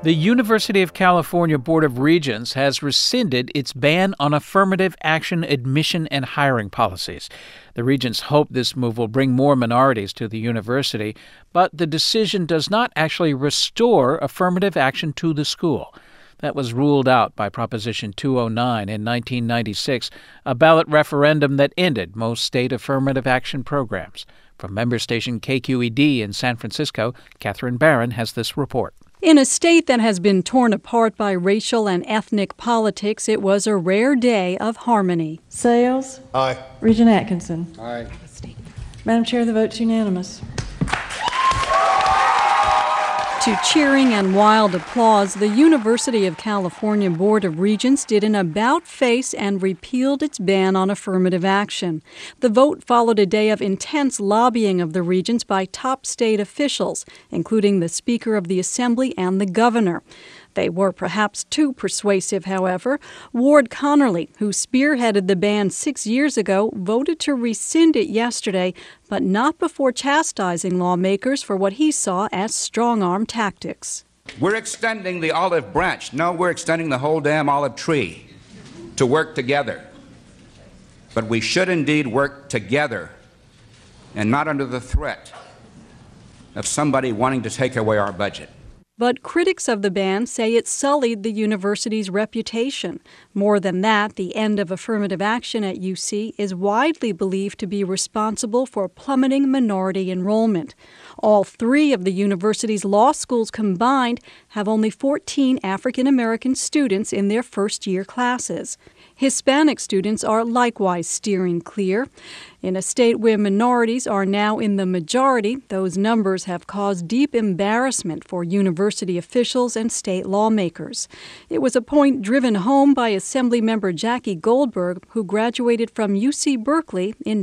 The University of California Board of Regents has rescinded its ban on affirmative action admission and hiring policies. The regents hope this move will bring more minorities to the university, but the decision does not actually restore affirmative action to the school. That was ruled out by Proposition 209 in 1996, a ballot referendum that ended most state affirmative action programs. From member station KQED in San Francisco, Catherine Barron has this report. In a state that has been torn apart by racial and ethnic politics, it was a rare day of harmony. Sales? Aye. Regent Atkinson? Aye. Madam Chair, the vote's unanimous. To cheering and wild applause, the University of California Board of Regents did an about-face and repealed its ban on affirmative action. The vote followed a day of intense lobbying of the regents by top state officials, including the Speaker of the Assembly and the governor. They were perhaps too persuasive, however. Ward Connerly, who spearheaded the ban 6 years ago, voted to rescind it yesterday, but not before chastising lawmakers for what he saw as strong-arm tactics. We're extending the olive branch. No, we're extending the whole damn olive tree to work together. But we should indeed work together and not under the threat of somebody wanting to take away our budget. But critics of the ban say it sullied the university's reputation. More than that, the end of affirmative action at UC is widely believed to be responsible for plummeting minority enrollment. All three of the university's law schools combined have only 14 African American students in their first-year classes. Hispanic students are likewise steering clear. In a state where minorities are now in the majority, those numbers have caused deep embarrassment for university officials and state lawmakers. It was a point driven home by Assemblymember Jackie Goldberg, who graduated from UC Berkeley in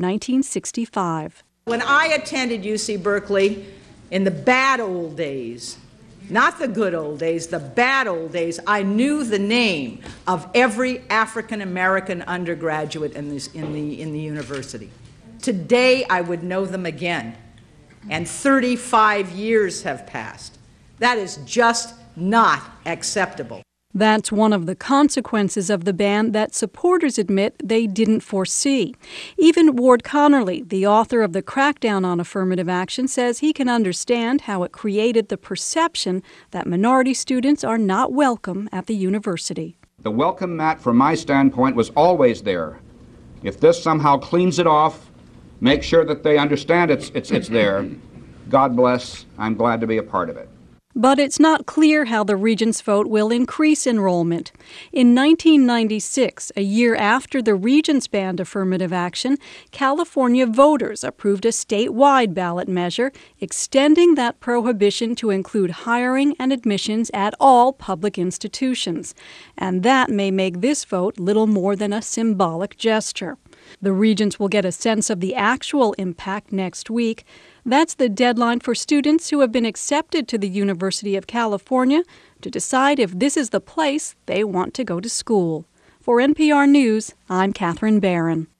1965. When I attended UC Berkeley in the bad old days, not the good old days, the bad old days, I knew the name of every African American undergraduate in the university. Today, I would know them again, and 35 years have passed. That is just not acceptable. That's one of the consequences of the ban that supporters admit they didn't foresee. Even Ward Connerly, the author of the crackdown on affirmative action, says he can understand how it created the perception that minority students are not welcome at the university. The welcome mat, from my standpoint, was always there. If this somehow cleans it off, make sure that they understand it's there, God bless, I'm glad to be a part of it. But it's not clear how the regents' vote will increase enrollment. In 1996, a year after the regents banned affirmative action, California voters approved a statewide ballot measure extending that prohibition to include hiring and admissions at all public institutions. And that may make this vote little more than a symbolic gesture. The regents will get a sense of the actual impact next week. That's the deadline for students who have been accepted to the University of California to decide if this is the place they want to go to school. For NPR News, I'm Catherine Barron.